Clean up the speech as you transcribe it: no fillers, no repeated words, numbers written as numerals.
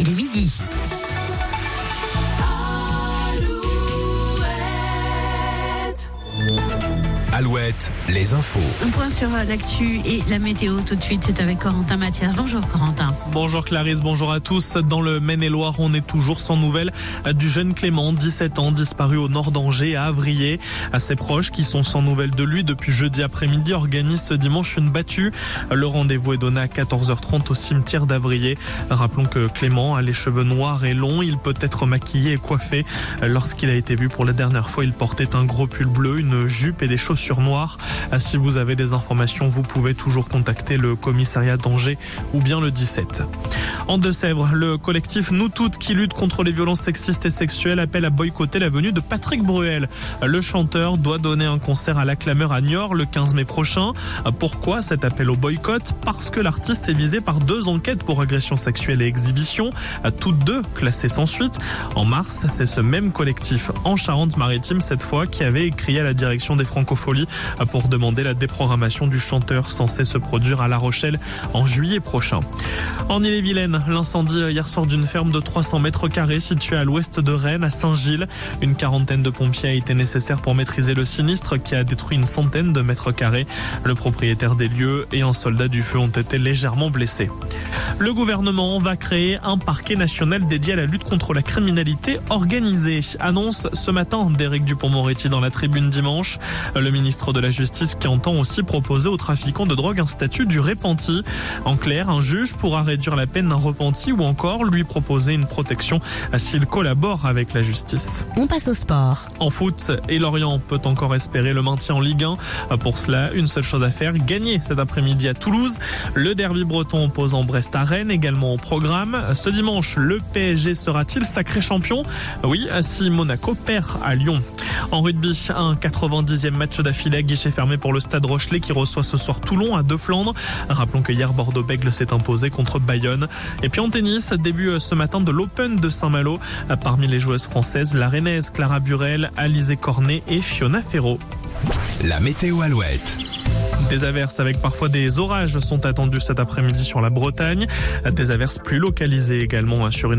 Il est midi. Alouette, les infos. Un point sur l'actu et la météo tout de suite, c'est avec Corentin Mathias. Bonjour Corentin. Bonjour Clarisse, bonjour à tous. Dans le Maine-et-Loire, on est toujours sans nouvelles du jeune Clément, 17 ans, disparu au nord d'Angers, à Avrier. À ses proches, qui sont sans nouvelles de lui depuis jeudi après-midi, organisent ce dimanche une battue. Le rendez-vous est donné à 14h30 au cimetière d'Avrier. Rappelons que Clément a les cheveux noirs et longs. Il peut être maquillé et coiffé. Lorsqu'il a été vu pour la dernière fois, il portait un gros pull bleu, une jupe et des chaussures noires. Si vous avez des informations, vous pouvez toujours contacter le commissariat d'Angers ou bien le 17. En Deux-Sèvres, le collectif Nous Toutes qui lutte contre les violences sexistes et sexuelles appelle à boycotter la venue de Patrick Bruel. Le chanteur doit donner un concert à la Clameur à Niort le 15 mai prochain. Pourquoi cet appel au boycott ? Parce que l'artiste est visé par 2 enquêtes pour agression sexuelle et exhibition, toutes 2 classées sans suite. En mars, c'est ce même collectif en Charente-Maritime cette fois qui avait écrit à la direction des Francopholies pour demander la déprogrammation du chanteur censé se produire à La Rochelle en juillet prochain. En Ille-et-Vilaine, l'incendie hier soir d'une ferme de 300 mètres carrés située à l'ouest de Rennes, à Saint-Gilles. Une quarantaine de pompiers a été nécessaire pour maîtriser le sinistre qui a détruit une centaine de mètres carrés. Le propriétaire des lieux et un soldat du feu ont été légèrement blessés. Le gouvernement va créer un parquet national dédié à la lutte contre la criminalité organisée. Annonce ce matin d'Éric Dupond-Moretti dans la Tribune dimanche. Le ministre de la Justice qui entend aussi proposer aux trafiquants de drogue un statut du repenti. En clair, un juge pourra réduire la peine d'un repenti ou encore lui proposer une protection s'il collabore avec la justice. On passe au sport. En foot, et Lorient peut encore espérer le maintien en Ligue 1. Pour cela, une seule chose à faire, gagner cet après-midi à Toulouse. Le derby breton opposant Brest à Rennes, également au programme. Ce dimanche, le PSG sera-t-il sacré champion ? Oui, si Monaco perd à Lyon. En rugby, un 90e match d'affilée à guichet fermé pour le Stade Rochelet qui reçoit ce soir Toulon à Deux-Flandres. Rappelons que hier, Bordeaux-Bègles s'est imposé contre Bayonne. Et puis en tennis, début ce matin de l'Open de Saint-Malo. Parmi les joueuses françaises, la rennaise Clara Burel, Alizé Cornet et Fiona Ferro. La météo Alouette. Des averses avec parfois des orages sont attendus cet après-midi sur la Bretagne. Des averses plus localisées également sur une